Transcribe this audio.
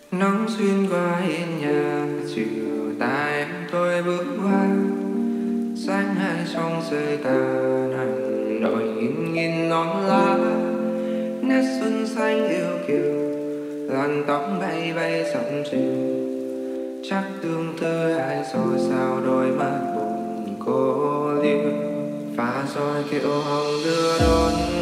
Nắng xuyên qua hiên nhà, chiều ta em tôi bước qua. Sáng hai sông rơi tàn hẳn đồi nghìn nghìn non lá. Nét xuân xanh yêu kiều, làn tóc bay bay dặm chiều. Chắc tương tư ai rồi sao đôi mắt buồn cô liêu. Và rồi kiệu hồng đưa đón